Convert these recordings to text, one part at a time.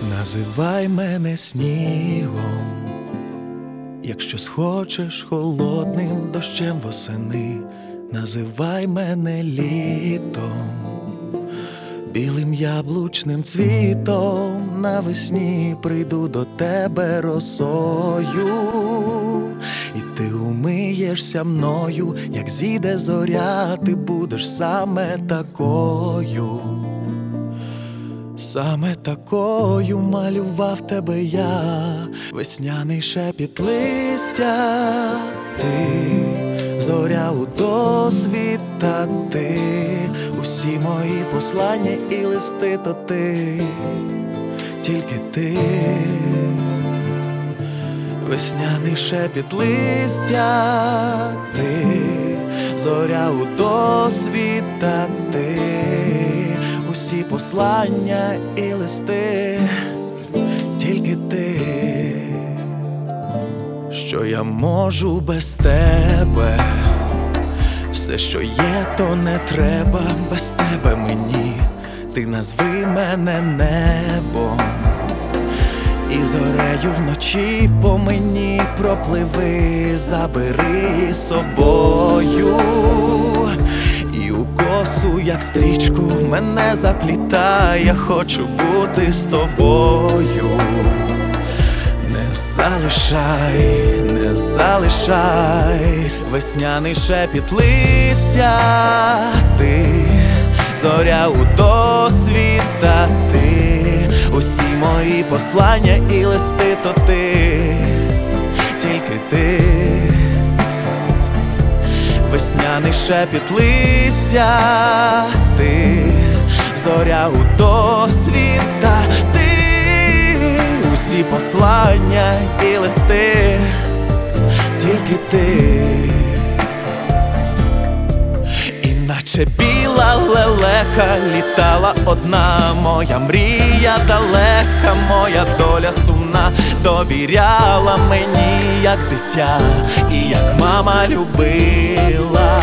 Називай мене снігом, якщо схочеш холодним дощем восени. Називай мене літом, білим яблучним цвітом. Навесні прийду до тебе росою, і ти умиєшся мною, як зійде зоря, ти будеш саме такою. Саме такою малював тебе я, весняний шепіт листя, ти, зоря у досвіта, ти, усі мої послання і листи, то ти, тільки ти, весняний шепіт листя, ти, зоря у досвіта, ти, усі послання і листи, тільки ти. Що я можу без тебе? Все, що є, то не треба без тебе мені. Ти назви мене небом, і зорею вночі по мені пропливи, забери з собою. І у косу, як стрічку, мене заплітай, я хочу бути з тобою. Не залишай, не залишай, весняний шепіт листя, ти, зоря у досвіта, ти, усі мої послання і листи, то ти, тільки ти, весняний шепіт листя, ти, зоря у досвіта, ти, усі послання і листи, тільки ти. Іначе біла лелека літала одна, моя мрія далека, моя доля сумна, довіряла мені, як дитя, і як мама любила.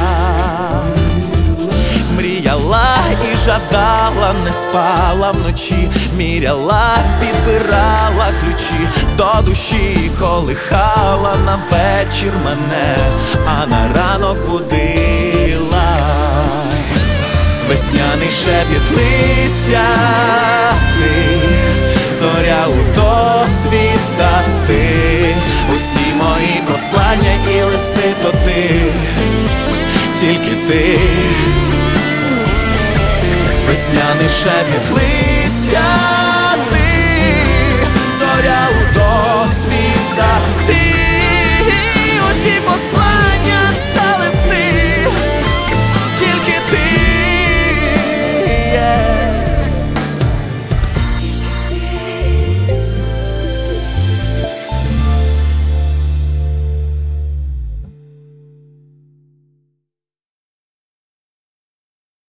Мріяла і жадала, не спала вночі, міряла, підбирала ключі до душі, колихала на вечір мене, а на ранок будила. Весняний шепіт листя, ти, зоря у досвіта, ти, усі мої послання і листи, то ти, тільки ти. Весняний шепіт листя,